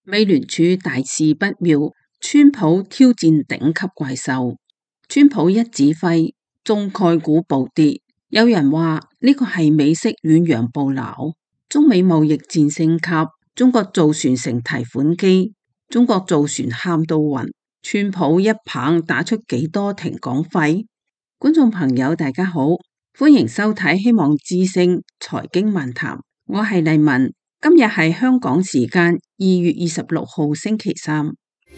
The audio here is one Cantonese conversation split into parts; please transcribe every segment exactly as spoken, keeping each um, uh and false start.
美聯儲大事不妙，川普挑戰頂級怪獸。川普一指揮，中概股暴跌。有人話呢個係美式遠洋捕撈。中美貿易戰升級，中國造船成提款機，中國造船喊到暈。川普一棒打出幾多停港費？觀眾朋友大家好，歡迎收睇希望之聲財經漫談，我係麗文。今日係香港時間二月二十六號星期三。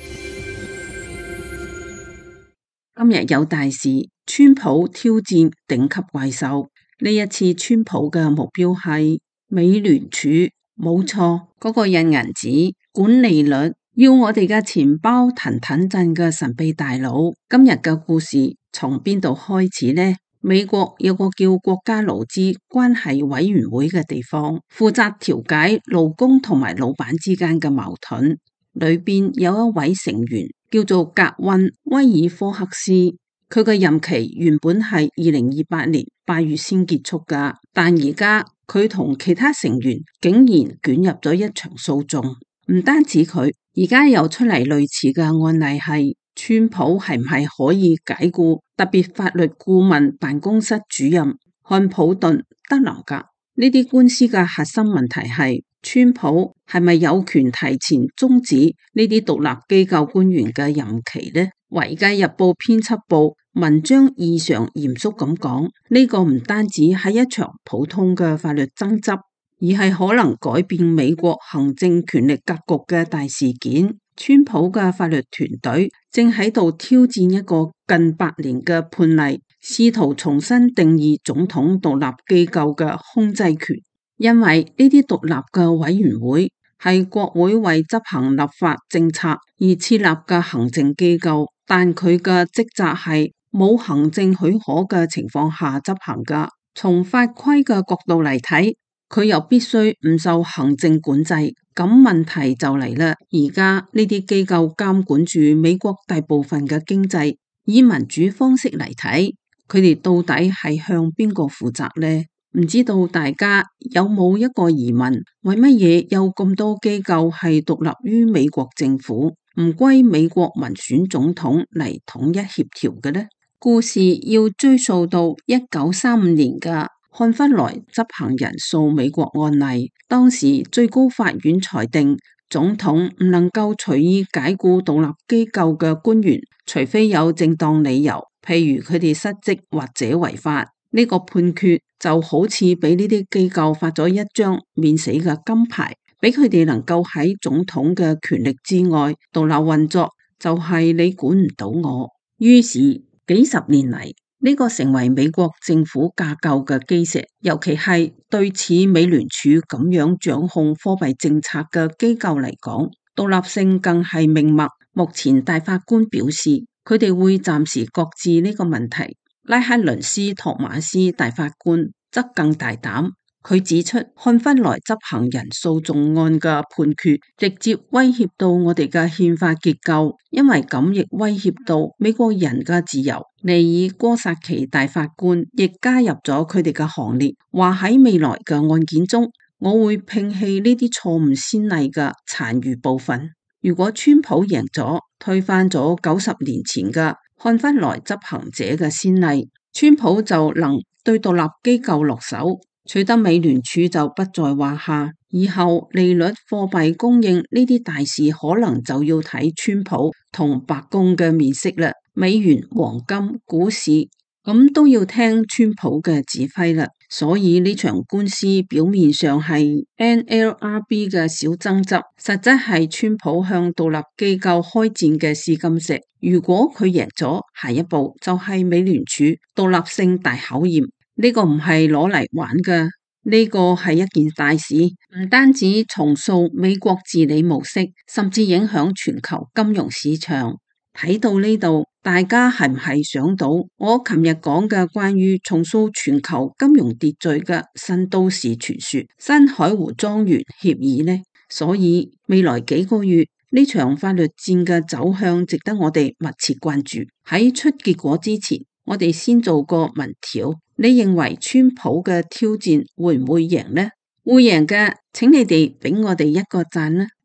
今日有大事，川普挑戰頂級怪獸。呢一次川普嘅目標係美聯儲，冇錯，嗰個印銀紙、管利率，要我哋嘅錢包騰騰震嘅神秘大佬。今日嘅故事從邊度開始呢？美國有個叫國家勞資關係委員會嘅地方，負責調解勞工同埋老闆之間嘅矛盾。裏邊有一位成員叫做格溫威爾科克斯，佢嘅任期原本係二零二八年八月先結束噶，但而家佢同其他成員竟然捲入咗一場訴訟。唔單止佢，而家又出嚟類似嘅案例係。川普係唔係可以解雇特別法律顧問辦公室主任漢普頓德林格？呢啲官司嘅核心問題係川普係咪有權提前終止呢啲獨立機構官員嘅任期呢？維基日報編輯部文章異常嚴肅咁講，呢個唔單止係一場普通嘅法律爭執，而係可能改變美國行政權力格局嘅大事件。川普嘅法律團隊正喺度挑戰一個近百年嘅判例，試圖重新定義總統獨立機構嘅控制權。因為呢啲獨立嘅委員會係國會為執行立法政策而設立嘅行政機構，但佢嘅職責係冇行政許可嘅情況下執行㗎。從法規嘅角度嚟睇，佢又必須唔受行政管制。咁問題就嚟啦，而家呢啲機構監管住美國大部分嘅經濟，以民主方式嚟睇，佢哋到底係向邊個負責呢？唔知道大家有冇一個疑問，為乜嘢有咁多機構係獨立於美國政府，唔歸美國民選總統嚟統一協調嘅呢？故事要追溯到一九三五年嘅漢弗萊執行人訴美國案例，當時最高法院裁定總統唔能夠隨意解雇獨立機構嘅官員，除非有正當理由，譬如佢哋失職或者違法。呢個判決就好似俾呢啲機構發咗一張免死嘅金牌，俾佢哋能夠喺總統嘅權力之外獨立運作，就係你管唔到我。於是幾十年嚟，呢個成為美國政府架構嘅基石，尤其係對似美聯儲咁樣掌控貨幣政策嘅機構嚟講，獨立性更係命脈。目前大法官表示，佢哋會暫時擱置呢個問題。拉克倫斯托馬斯大法官則更大膽，佢指出漢弗萊執行人訴訟案嘅判決直接威脅到我哋嘅憲法結構，因為咁亦威脅到美國人嘅自由。尼爾戈薩奇大法官亦加入咗佢哋嘅行列，話喺未來嘅案件中，我會摒棄呢啲錯誤先例嘅殘餘部分。如果川普贏咗，推翻咗九十年前嘅漢弗萊執行者嘅先例，川普就能對獨立機構落手，取得美聯儲就不在話下。以後利率、貨幣供應呢啲大事，可能就要睇川普同白宮嘅面色啦。美元、黃金、股市咁都要聽川普嘅指揮啦。所以呢場官司表面上係 N L R B 嘅小爭執，實質係川普向獨立機構開戰嘅試金石。如果佢贏咗，下一步就係美聯儲獨立性大考驗。呢個唔係攞嚟玩㗎，呢個係一件大事，唔單止重塑美國治理模式，甚至影響全球金融市場。睇到呢度，大家係唔係想到我琴日講嘅關於重塑全球金融秩序嘅新都市傳說新海湖莊園協議呢？所以未來幾個月呢場法律戰嘅走向值得我哋密切關注。喺出結果之前，我哋先做個民調，你認為川普嘅挑戰會唔會贏呢？會贏嘅，請你哋俾我哋一個讚啦。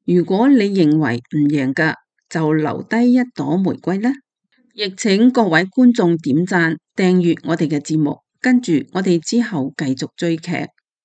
如果你認為唔贏嘅，就留低一朵玫瑰啦。亦請各位觀眾點讚、訂閱我哋嘅節目，跟住我哋之後繼續追劇。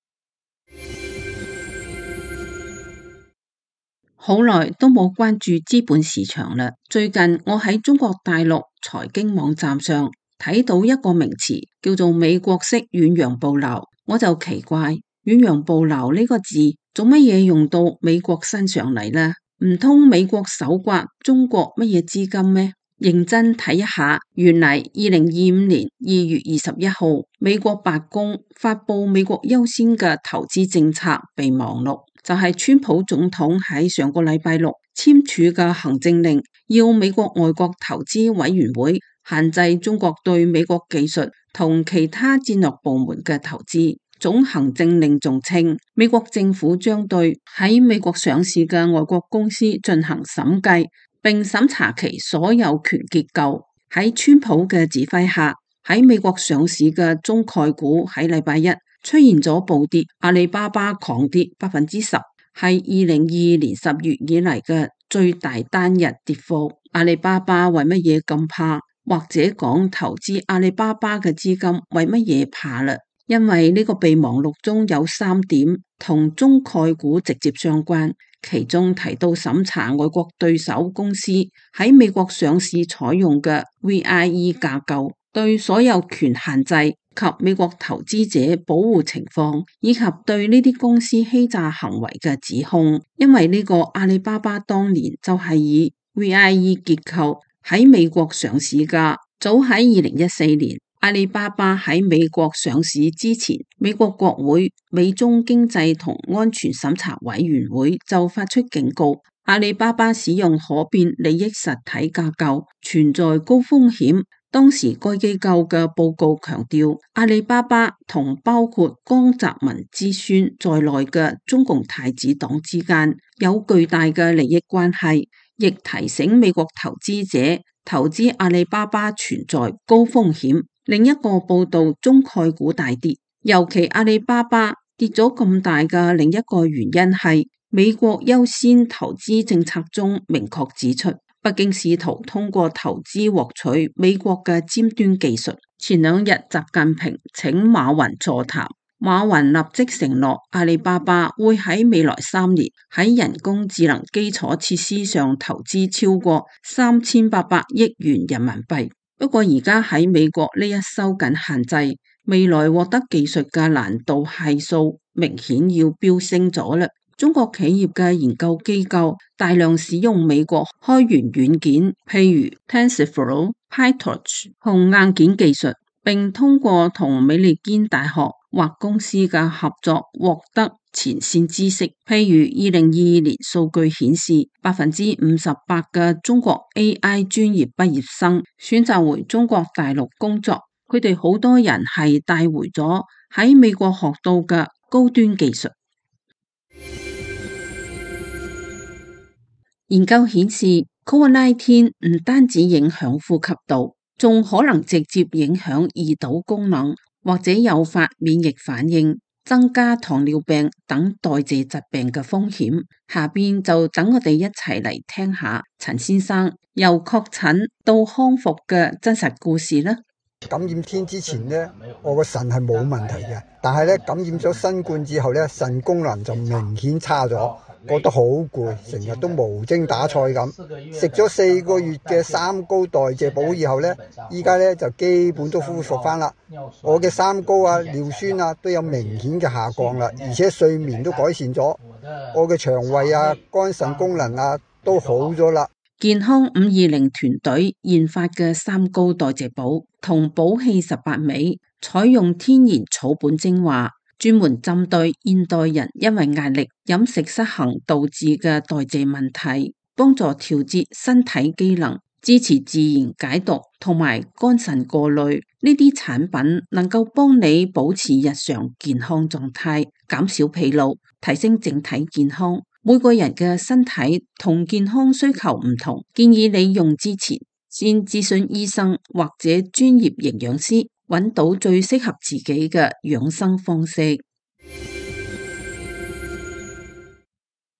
好耐都冇關注資本市場啦。最近我喺中國大陸財經網站上睇到一個名詞，叫做美國式遠洋捕撈，我就奇怪，遠洋捕撈呢個字做乜嘢用到美國身上嚟呢？唔通美國搜刮中國乜嘢資金咩？認真睇一下，原嚟二零二五年二月二十一號，美國白宮發佈美國優先嘅投資政策備忘錄，就係川普總統喺上個禮拜六簽署嘅行政令，要美國外國投資委員會限制中國對美國技術同其他戰略部門嘅投資。總行政令仲稱，美國政府將對喺美國上市嘅外國公司進行審計，並審查其所有權結構。喺川普嘅指揮下，喺美國上市嘅中概股喺禮拜一出現咗暴跌，阿里巴巴狂跌百分之十，係二零二二年十月以嚟嘅最大單日跌幅。阿里巴巴為乜嘢咁怕？或者講投資阿里巴巴嘅資金為乜嘢怕嘞？因為呢個備忘錄中有三點同中概股直接相關，其中提到審查外國對手公司喺美國上市採用嘅 V I E 架構，對所有權限制及美國投資者保護情況，以及對呢啲公司欺詐行為嘅指控。因為呢個阿里巴巴當年就係以 V I E 結構喺美國上市㗎，早喺二零一四年。阿里巴巴喺美國上市之前，美國國會美中經濟同安全審查委員會就發出警告，阿里巴巴使用可變利益實體架構存在高風險。當時該機構嘅報告強調，阿里巴巴同包括江澤民之孫在內嘅中共太子黨之間有巨大嘅利益關係，亦提醒美國投資者投資阿里巴巴存在高風險。另一個報道，中概股大跌，尤其阿里巴巴跌咗咁大嘅另一個原因係美國優先投資政策中明確指出，北京試圖通過投資獲取美國嘅尖端技術。前兩日習近平請馬雲座談，馬雲立即承諾阿里巴巴會喺未來三年喺人工智能基礎設施上投資超過三千八百億元人民幣。不過而家喺美國呢一收緊限制，未來獲得技術嘅難度係數明顯要飆升咗啦。中國企業嘅研究機構大量使用美國開源軟件，譬如 TensorFlow、PyTorch 同硬件技術，並通過同美利堅大學或公司嘅合作獲得前線知識。譬如二零二二年數據顯示，百分之五十八嘅中國 A I 專業畢業生選擇回中國大陸工作，佢哋好多人係帶回咗喺美國學到嘅高端技術。研究顯示 ，Covid 十九 唔單止影響呼吸道，仲可能直接影響胰島功能，或者誘發免疫反應，增加糖尿病等代謝疾病嘅風險。下邊就等我哋一齊嚟聽下陳先生由確診到康復嘅真實故事啦。 感染天之前呢，我個腎係冇問題嘅，但係咧感染咗新冠之後咧，腎功能就明顯差咗，覺得好攰，成日都無精打采咁。食咗四個月嘅三高代謝補以後咧，依家咧就基本都恢復翻啦。我嘅三高啊、尿酸啊都有明顯嘅下降啦，而且睡眠都改善咗，我嘅腸胃啊、肝腎功能啊都好咗啦。 健康五二零團隊研發嘅三高代謝補同補氣十八味，採用天然草本精華，專門針對現代人因為壓力、飲食失衡導致嘅代謝問題，幫助調節身體機能，支持自然解毒同埋肝腎過濾。呢啲產品能夠幫你保持日常健康狀態，減少疲勞，提升整體健康。每個人嘅身體同健康需求唔同，建議你用之前先諮詢醫生或者專業營養師，揾到最適合自己嘅養生方式。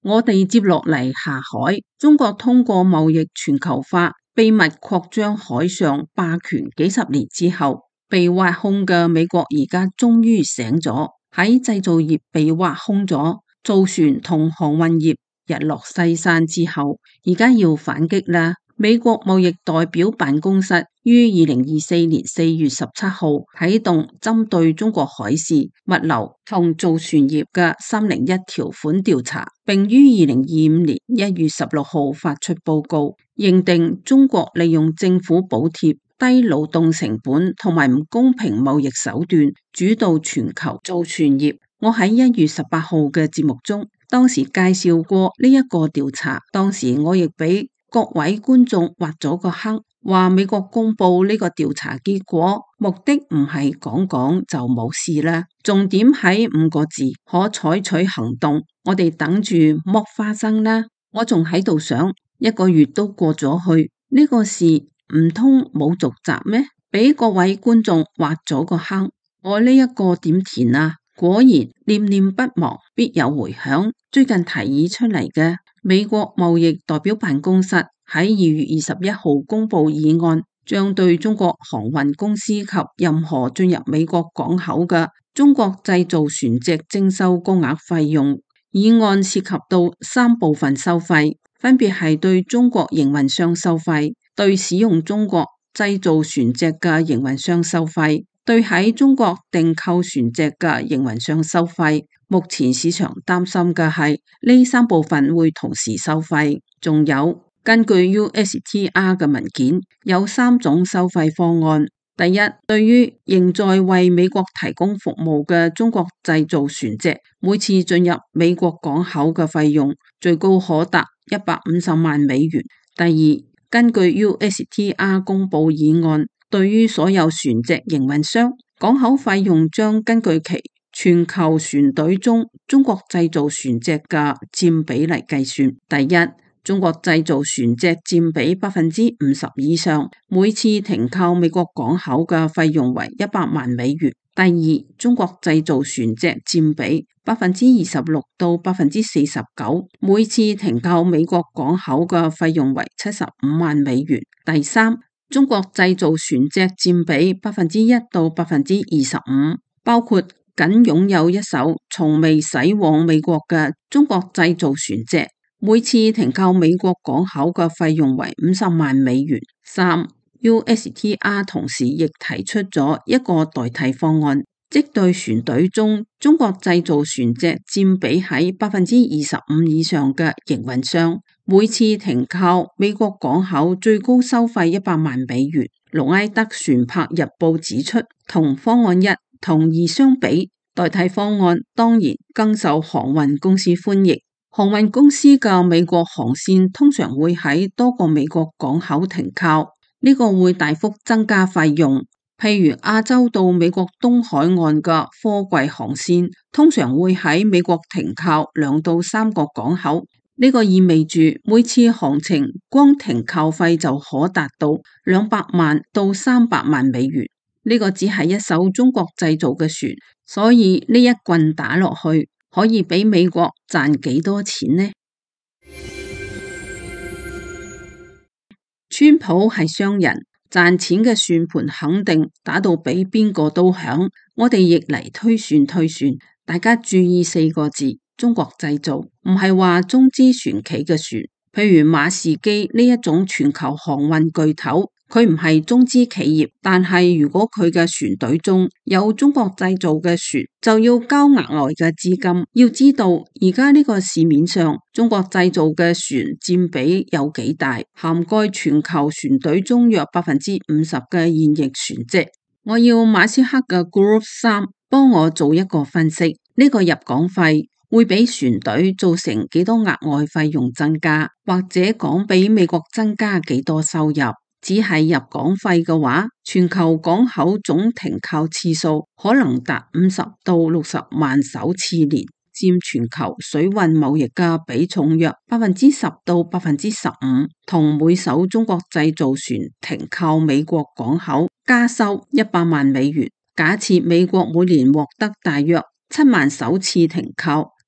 我哋接落嚟下海，中國通過貿易全球化，秘密擴張海上霸權幾十年之後，被挖空嘅美國而家終於醒咗，喺製造業被挖空咗，造船同航運業日落西山之後，而家要反擊啦。美國貿易代表辦公室於二零二四年四月十七號啟動針對中國海事、物流同造船業嘅三零一條款調查，並於二零二五年一月十六號發出報告，認定中國利用政府補貼、低勞動成本同埋唔公平貿易手段主導全球造船業。我喺一月十八號嘅節目中，當時介紹過呢一個調查，當時我亦俾各位觀眾挖咗個坑，話美國公布呢個調查結果，目的唔係講講就冇事啦，重點喺五個字：可採取行動。我哋等住剝花生啦。我仲喺度想，一個月都過咗去，呢個事唔通冇續集咩？俾各位觀眾挖咗個坑，我呢一個點填啊？果然念念不忘，必有回響。最近提議出嚟嘅美國貿易代表辦公室喺二月二十一號公布議案，將對中國航運公司及任何進入美國港口嘅中國製造船隻徵收高額費用。議案涉及到三部分收費，分別係對中國營運商收費、對使用中國製造船隻嘅營運商收費、對喺中國訂購船隻嘅營運商收費。目前市場擔心嘅係呢三部分會同時收費。仲有，根據 U S T R 嘅文件，有三種收費方案。第一，對於仍在為美國提供服務嘅中國製造船隻，每次進入美國港口嘅費用最高可達一百五十萬美元。第二，根據 U S T R 公布議案，對於所有船隻營運商，港口費用將根據其全球船隊中中國製造船隻嘅佔比嚟計算。第一，中國製造船隻佔比百分之五十以上，每次停靠美國港口嘅費用為一百萬美元。第二，中國製造船隻佔比百分之二十六到百分之四十九，每次停靠美國港口嘅費用為七十五萬美元。第三，中國製造船隻佔比百分之一到百分之二十五，包括僅擁有一艘從未駛往美國嘅中國製造船隻，每次停靠美國港口嘅費用為五十萬美元。三 U S T R 同時亦提出咗一個代替方案，即對船隊中中國製造船隻佔比喺百分之二十五以上嘅營運商，每次停靠美國港口最高收費一百萬美元。盧埃德船舶日報指出，同方案一同二相比，代替方案當然更受航運公司歡迎。航運公司嘅美國航線通常會喺多個美國港口停靠，呢個會大幅增加費用。譬如亞洲到美國東海岸嘅貨櫃航線，通常會喺美國停靠兩到三個港口，呢個意味住每次航程光停靠費就可達到兩百萬到三百萬美元。呢個只係一艘中國製造嘅船，所以呢一棍打落去，可以俾美國賺幾多錢呢？川普係商人，賺錢嘅算盤肯定打到比邊個都響。我哋亦嚟推算推算，大家注意四個字：中國製造，唔係話中資船企嘅船，譬如馬士基呢一種全球航運巨頭。佢唔係中資企業，但係如果佢嘅船隊中有中國製造嘅船，就要交額外嘅資金。要知道而家呢個市面上中國製造嘅船佔比有幾大，涵蓋全球船隊中約百分之五十嘅現役船隻。我要馬斯克嘅 Group 三幫我做一個分析，呢個入港費會俾船隊造成幾多額外費用增加，或者講俾美國增加幾多收入。只係入港費嘅話，全球港口總停靠次數可能達五十到六十萬艘次年，佔全球水運貿易嘅比重約百分之十到百分之十五，同每艘中國製造船停靠美國港口加收一百萬美元。假設美國每年獲得大約七萬艘次停靠，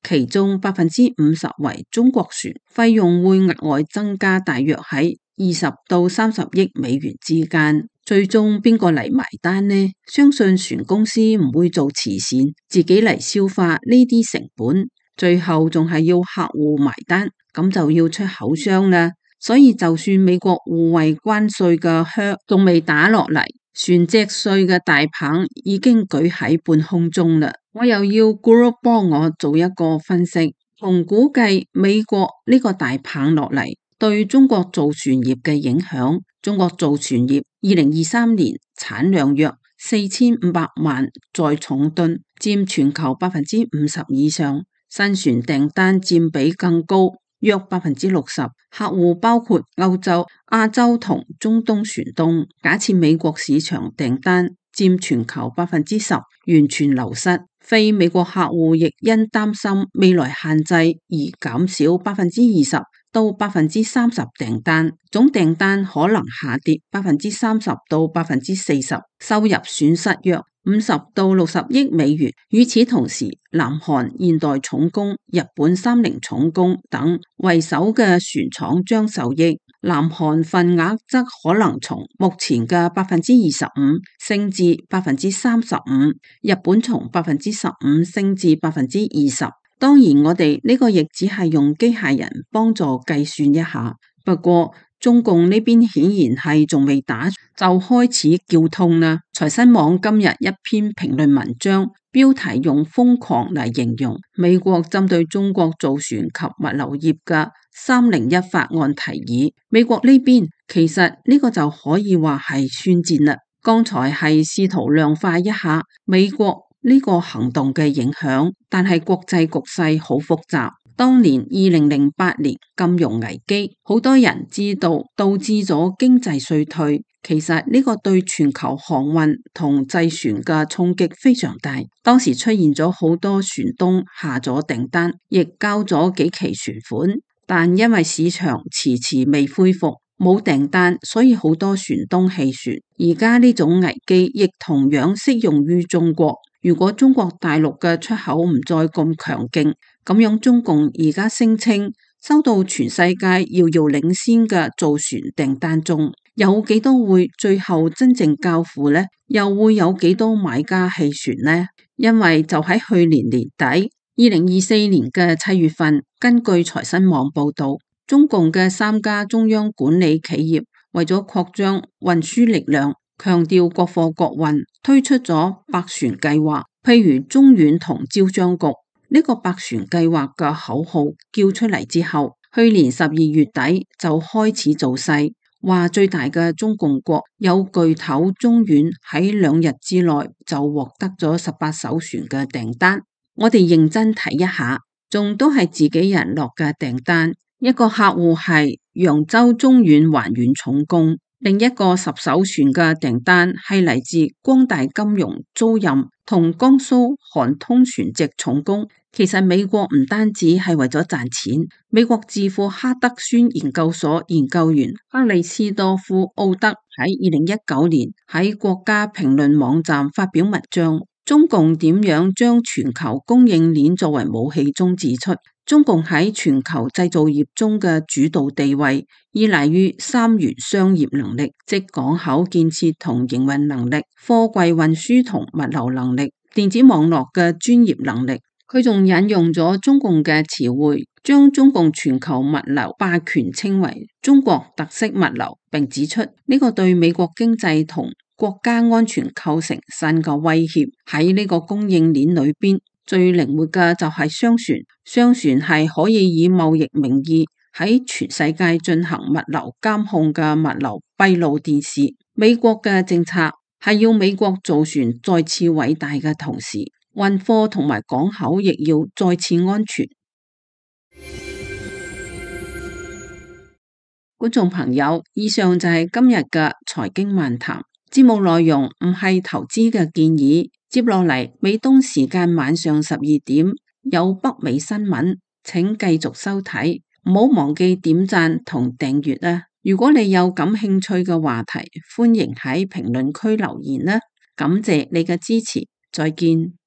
其中百分之五十為中國船，費用會額外增加，大約喺二十到三十億美元之間。最終邊個嚟埋單呢？相信船公司唔會做慈善，自己嚟消化呢啲成本，最後仲係要客戶埋單，咁就要出口傷啦。所以就算美國互惠關稅嘅靴仲未打落嚟，船隻稅嘅大棒已經舉喺半空中啦。我又要 Guru 幫我做一個分析，從估計美國呢個大棒落嚟對中國造船業嘅影響。中國造船業二零二三年產量約四千五百萬載重噸，佔全球百分之五十以上。新船訂單佔比更高，約百分之六十。客戶包括歐洲、亞洲同中東船東。假設美國市場訂單佔全球百分之十，完全流失，非美國客戶亦因擔心未來限制而減少百分之二十到百分之三十訂單，總訂單可能下跌百分之三十到百分之四十，收入損失約五十到六十億美元。與此同時，南韓現代重工、日本三菱重工等為首嘅船廠將受益，南韓份額則可能從目前嘅百分之二十五升至百分之三十五，日本從百分之十五升至百分之二十。當然，我哋呢個亦只係用機械人幫助計算一下。不過中共呢邊顯然係仲未打就開始叫痛啦。財新網今日一篇評論文章，標題用瘋狂嚟形容美國針對中國造船及物流業嘅三零一法案提議。美國呢邊其實呢個就可以話係宣戰啦。剛才係試圖量化一下美國呢個行動嘅影響，但係國際局勢好複雜。當年二零零八年金融危機，好多人知道導致咗經濟衰退。其實呢個對全球航運同製船嘅衝擊非常大。當時出現咗好多船東下咗訂單，亦交咗幾期船款，但因為市場遲遲未恢復，冇訂單，所以好多船東棄船。而家呢種危機亦同樣適用於中國。如果中國大陸嘅出口唔再咁強勁，咁樣中共而家聲稱收到全世界遙遙領先嘅造船訂單中，有幾多會最後真正交付呢？又會有幾多買家棄船呢？因為就喺去年年底，二零二四年嘅七月份，根據財新網報道，中共嘅三家中央管理企業為咗擴張運輸力量，強調國貨國運，推出咗百船計劃。譬如中遠同招商局呢個百船計劃嘅口號叫出嚟之後，去年十二月底就開始造勢，話最大嘅中共國有巨頭中遠喺兩日之內就獲得咗十八艘船嘅訂單。我哋認真睇一下，仲都係自己人落嘅訂單。一個客戶係揚州中遠環遠重工，另一個十艘船嘅訂單係嚟自光大金融租賃同江蘇韓通船隻重工。其實美國唔單止係為咗賺錢，美國智庫哈德遜研究所研究員克里斯多夫奧德喺二零一九年喺國家評論網站發表文章，中共點樣將全球供應鏈作為武器中指出，中共喺全球製造業中嘅主導地位依賴於三元商業能力，即港口建設同營運能力、貨櫃運輸同物流能力、電子網絡嘅專業能力。佢仲引用咗中共嘅詞彙，將中共全球物流霸權稱為中國特色物流，並指出呢個對美國經濟同國家安全構成新嘅威脅。喺呢個供應鏈裏邊，最靈活嘅就係商船，商船係可以以貿易名義喺全世界進行物流監控嘅物流閉路電視。美國嘅政策係要美國造船再次偉大嘅同時，運貨同埋港口亦要再次安全。觀眾朋友，以上就係今日嘅財經漫談。節目內容唔係投資嘅建議。接落嚟，美東時間晚上十二點有北美新聞，請繼續收睇。唔好忘記點讚同訂閱啊！如果你有感興趣嘅話題，歡迎喺評論區留言啦。感謝你嘅支持，再見。